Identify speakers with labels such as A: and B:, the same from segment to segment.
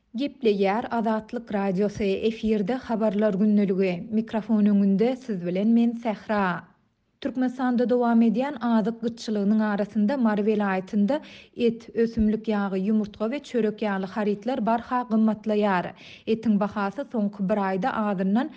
A: Gepleýär Azatlyk Radiosy efirde habarlar günneligi. Mikrofon öňünde siz bilen men Sähra. Türkmenistanda dowam edýän azyk gytçylygynyň arasynda Mary welaýatynda et, ösümlik ýagy, ýumurtga we çörek ýagly haritler barha gymmatlaýar. Etiň bahasy soňky bir aýda adyndan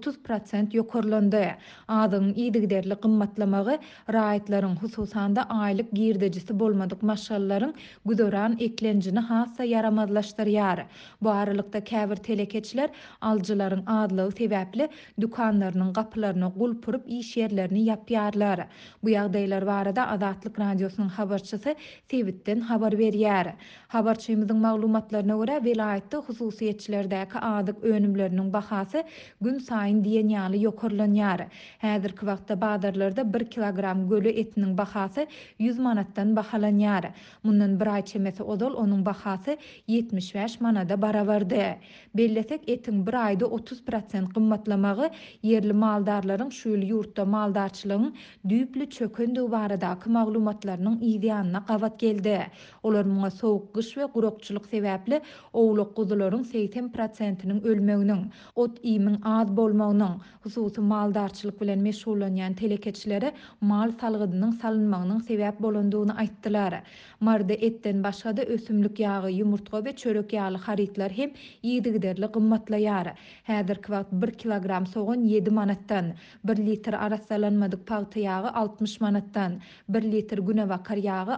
A: 30% ýokarlandy. Adyň ýygyderli gymmatlamagy raýatlaryň hususanda aýlyk girdejisi bolmadyk maşgallaryň güdoran eklenjini hassa yaramazlaşdyrýar. Bu aralykda käbir telekeçiler aljylaryň adlygy sebäpli dukanlarynyň gapylaryna gulpuryp iş ýerlerini ýapýarlar. Bu ýagdaýlar barada Azatlyk Radiosynyň habarçysy Sebitden habar berýär. Habarçymyzyň maglumatlaryna görä welaýatda hususiýetçilerdäki adyk önümleriniň bahasy gün saýyn diýen ýaly ýokarlanýar. Häzirki wagtda bazarlarda 1 kilogram gölü etiniň bahasy 100 manatdan bahalanýar. Mundan bir aý çemesi ozal onuň bahasy 75 manada barabardy. Bellesek etiň bir aýda 30% gymmatlamagy yerli maldarlaryň şu ýyl ýurtda maldarçylygyň düýpli çökendigi baradaky maglumatlarynyň ýygyanyna gawat geldi. Olar muňa sowuk gyş we gurokçylyk sebäpli owlak guzularyň 80%-iniň ölmeginiň, ot iýimiň az bolmagynyň, hususy maldarçylyk bilen meşgullanýan telekeçilere mal salgydynyň salynmagynyň sebäp bolandygyny aýtdylar. Marda etten başga da ösümlik ýagy, ýumurtga we çörek ýaly haritler hem ýygyderli gymmatlaýar. Häzirki wagt 1 kilogram soğan 7 manatdan, 1 litr arassalanmadyk paýta ýagy 60 manatdan, 1 litr günewakar ýagy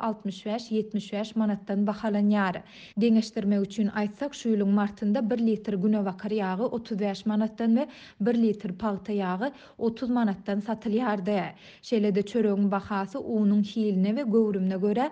A: 65-75 manatdan bahalanýar. Deňeşdirmek üçin aýtsak, şu ýylyň martynda 1 litr günewakar ýagy 35 manatdan we 1 litr paýta ýagy 30 manatdan satylýardy. Şeýle-de çöregiň bahasy unuň hiline we göwrümine görä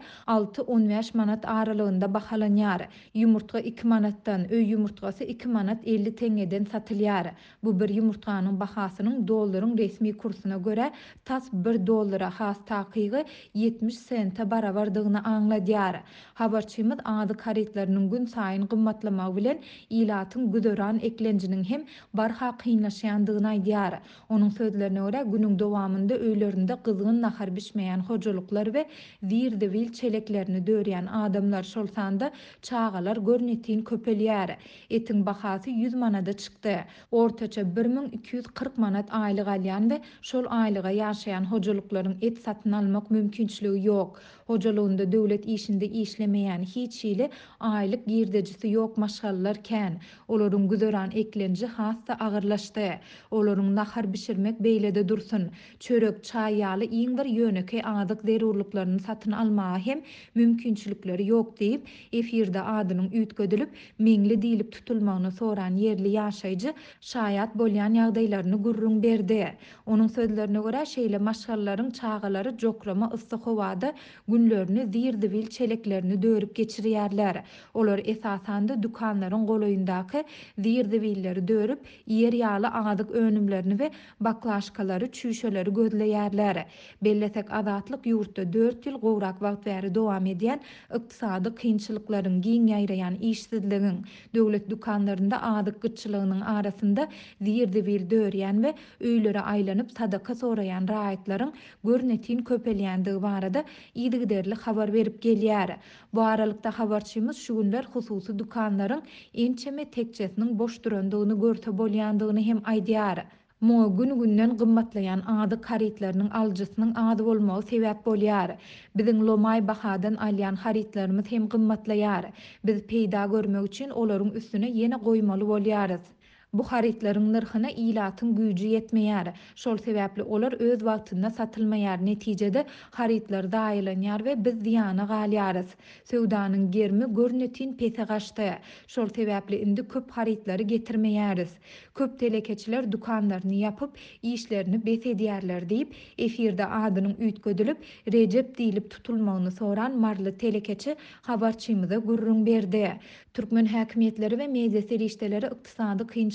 A: 6-15 manat aralygynda bahalanýar. Ýumurtga 2 manatdan, öý ýumurtgasy 2 manat 50 teňeden satylýar. Bu bir ýumurtanyň bahasynyň dollaryň resmi kursyna görä tas 1 dollara has takygy 70 sente barabardygyny aňladýar. Habarçymyz azyk haritleriniň gün saýyn gymmatlamagy bilen ilatyň güdoran eklenjiniň hem barha kynlaşýandygyny aýdýar. Onuň sözlerine görä günüň dowamında öýlerinde gyzgyn nahar bişmeýän hojalyklar we wirdi wil çeleklerini dörýän adamlar şolsanda çağalar görnetin köpelýär. Etiň bahasy 100 manada çykdy. Ortaça 1240 manat aýlyk alýan we şol aýlyga ýaşaýan hojalyklaryň et satyn almak mümkinçiligi ýok. Hojalygynda döwlet işinde işlemeýän hiç ýyly aýlyk girdejisi ýok maşgallar kän. Olaryň güdoran eklenji hassa agyrlaşdy. Olaryň nahar bişirmek beýlede dursun. Çörek, çaý ýaly iň bir ýöneki azyk zerurlyklaryny satyn almagy hem mümkinçilikleri ýok diýip efirde adynyň üýtgedilip meňli diýilip tutulmagyny soran yerli ýaşaýjy şaýat bolýan ýagdaýlaryny gurrun berdi. Onuň sözlerine görä şeýle maşgallaryň çağalary jokrama yssyk howada günlerini zirdi wil çeleklerini dörüp geçirýärler. Olar esasanda dukanlaryň golaýyndaky zirdi willeri dörüp ýer ýaly azyk önümlerini we baklaşkalary, çüşeleri gözleýärler. Bellesek Azatlyk ýurtda 4 ýyl gowrak wagt bäri dowam edýän ykdysady kynçylyklaryň giň ýaýraýan işsizligiň, döwlet dukanlarynda azyk gytçylygynyň arasynda zirdi wil dörýän we öýlere aýlanyp sadaka soraýan raýatlaryň görnetin köpelýändigi barada ýygyderli habar berip gelýär. Bu aralykda habarçymyz şu günler hususy dukanlaryň ençeme tekçesiniň boş durandygyny görse bolýandygyny hem aýdýar. Moňa gün-günden gymmatlaýan azyk haritleriniň aljysynyň az bolmagy sebäp bolýar. Biziň lomay bahadan alýan haritlerimiz hem gymmatlaýar. Biz peýda görmek üçin olaryň üstüne ýene goýmaly bolýarys. Bu haritleriň nyrhyna ilatyň güýji ýetmeýär. Şol sebäpli olar öz wagtynda satylmaýar. Netijede haritler daýylanýar we biz ziýana galýarys. Söwdanyň germi görnetin pese gaçdy. Şol sebäpli indi köp haritleri getirmeýäris. Köp telekeçiler dukanlaryny ýapyp işlerini bes edýärler diýip efirde adynyň üýtgedilip Recep diýilip tutulmagyny soran marly telekeçi habarçymyza gurrun berdi. Türkmen häkimetleri we media serişdeleri ykdysady kynçylyk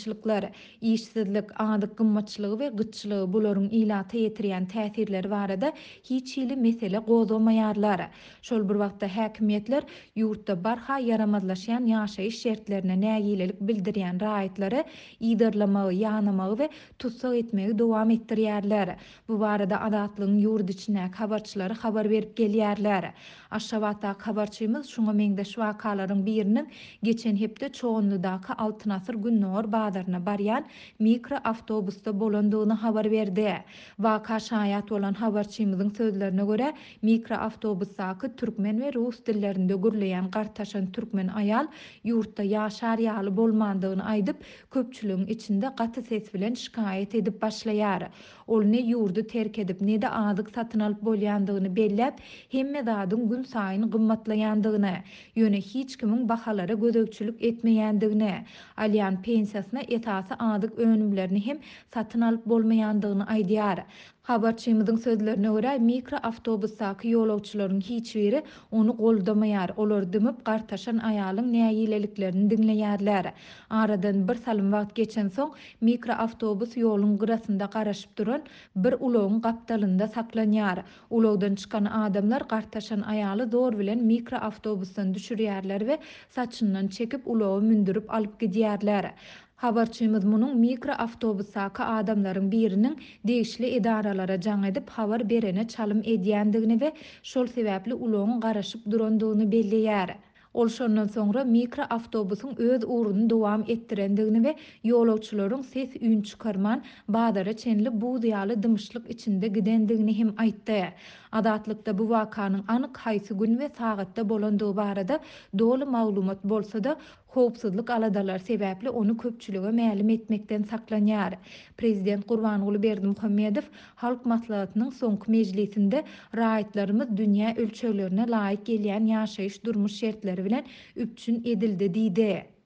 A: kynçylyklar, işsizlik, adyk gymmatçylygy we gytçylygy bularyň ilata ýetirýän täsirleri barada hiç hili mesele gozamaýarlar. Şol bir wagtda häkimiýetler ýurtda barha yaramazlaşýan ýaşaýyş şertlerine nägilelik bildirýän raýatlary iýdirlemagy, ýanamagy we tutsak etmegi dowam etdirýärler. Bu barada Adatlygyň ýurt içindäki habarçylary habar berip gelýärler. Aşgabatda habarçymyz şuňa meňdeş wakalaryň biriniň geçen hepde Çoğunludaky Altyn Asyr Günnor bazaryna barýan mikro awtobusda bolandygyny habar berdi. Waka şaýat bolan habarçymyzyň sözlerine görä, mikro awtobusdaky türkmen we rus dillerinde gürleýän gartaşan türkmen aýal ýurtda ýaşar ýaly bolmandygyny aýdyp, köpçüligiň içinde gaty ses bilen şikaýet edip başlaýar. Ol ne ýurdu terk edip, ne de adyk satyn alyp bolýandygyny belläp, hemme zadyň gün saýyn gymmatlaýandygyny, ýöne hiç kimiň bahalary gödökçülük etmeýändigini, alýan pensiýasyna esasy adyk önümlerini hem satyn alyp bolmaýandygyny aýdýar. Habarçymyzyň sözlerine görä, mikro awtobusdaky ýolagçylaryň hiç biri onu goldamaýar. Olar dümüp gartaşan aýalyň näyileliklerini dinleýärler. Aradan bir salym wagt geçen soň mikro awtobus ýoluň gyrasynda garaşyp duran bir ulagyň gapdalynda saklanýar. Ulagdan çykan adamlar gartaşan aýaly zor bilen mikro awtobusdan düşürýärler we saçyndan çekip ulagy mündürip alyp gidýärler. Habarçymyz munyň mikro awtobusdaky adamlaryň biriniň degişli edaralara jaň edip habar berene çalym edýändigini we şol sebäpli ulagyň garaşyp durandygyny belleýär. Ol şondan soňra mikro awtobusyň öz uruny dowam etdirendigini we ýolagçylaryň ses üň çykarman bazara çenli buğdaýaly dymyşlyk içinde gidendigini hem aýtdy. Adatlykda bu wakanyň anyk haýsy gün we sagatda bolandygy barada dolu maglumat bolsa-da howpsuzlyk aladalar sebäpli onu köpçülige mälim etmekden saklanýar. Prezident Gurbanguly Berdimuhammedow Halk Maslahatynyň soňky mejlisinde raýatlarymyz dünýä ölçeglerine laýyk gelýän ýaşaýyş durmuş şertleri bilen üpçün edildi diýdi.